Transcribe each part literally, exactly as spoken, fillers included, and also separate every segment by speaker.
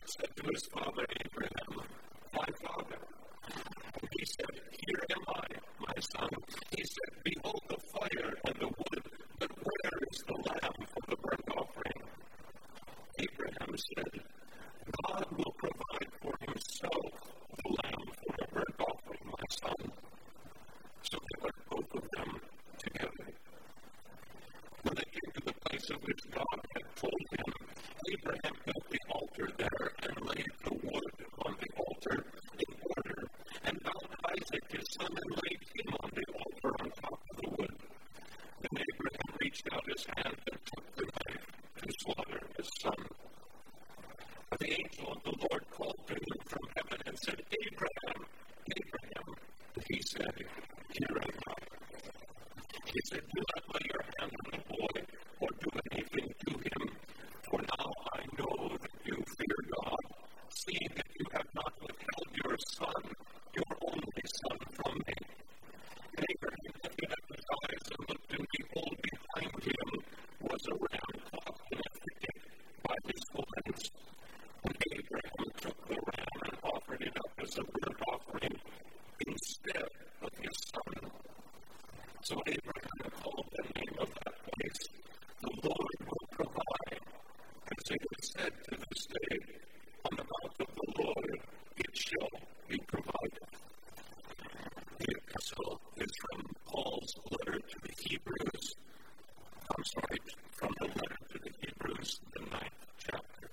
Speaker 1: said to his father Abraham, "My father." And he said, "Here am I, my son." He said, "Behold the fire and the wood, but where is the lamb for the burnt offering?" Abraham said, "God will provide for himself the lamb for the burnt offering, my son." So they led both of them together. When they came to the place of which God had told him, Abraham built the altar there and laid the wood on the altar in order, and bound Isaac his son and laid him on the altar on top of the wood. Then Abraham reached out his hand and took the knife to slaughter his son. But the angel of the Lord called to him from heaven and said, "Abraham, Abraham." And he said, "Here I am." He said, "Do not lay your hand on the boy or do anything to him, for now I know that you fear God, seeing that you have not withheld your son, your only son, from me." And Abraham lifted up his eyes and looked, and behold, behind him was a ram caught in a thicket by his horns. And Abraham took the ram and offered it up as a burnt offering instead of his son. So Abraham called the name of that place, "The Lord will provide," as it is said to this day, "On the mount of the Lord it shall be provided." The epistle is from Paul's letter to the Hebrews. I'm sorry, from the letter to the Hebrews, the ninth chapter.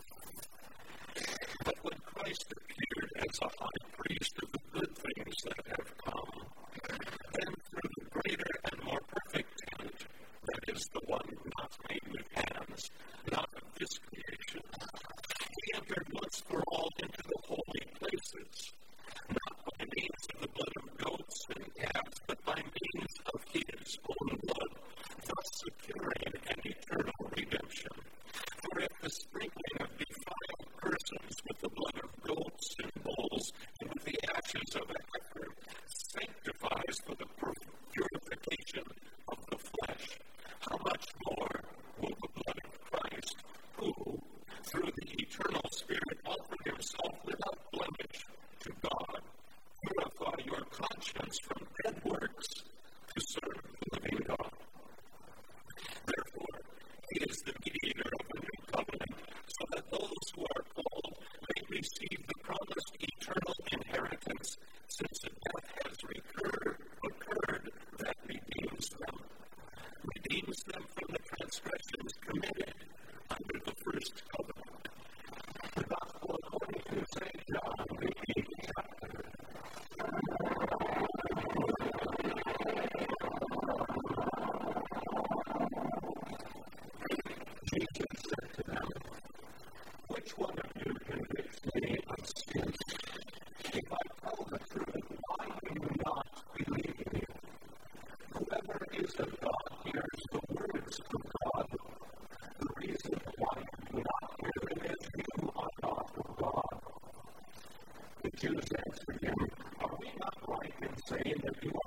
Speaker 1: But when Christ appeared as a high priest of the good things that have come, then through the greater and more perfect tent, that is the one not made with hands, not of this creation, he entered once for all into the holy places, not by means of the blood of goats and calves, but by means of his own blood, thus securing an eternal redemption. For if the sprinkling of defiled persons with the blood of goats and bulls and with the ashes of a heifer sanctifies for the purification of the flesh, how much more will the blood of Christ, who, through the eternal Spirit, offered himself without blemish to God, purify your conscience from dead works to serve the living God? Therefore, he is the mediator of the new covenant, so that those who are called may receive the promised eternal inheritance, since a death has recurred, occurred that redeems them, redeems them from the transgressions committed under the first covenant. The Gospel according to Saint John, the eighth chapter. Jesus said to them, "Which one of you convicts me of sin? If I tell the truth, why do you not believe me? Whoever is of God hears the words of God. The reason why you do not hear them is you are not of God." The Jews answered him, "Are we not right in saying that you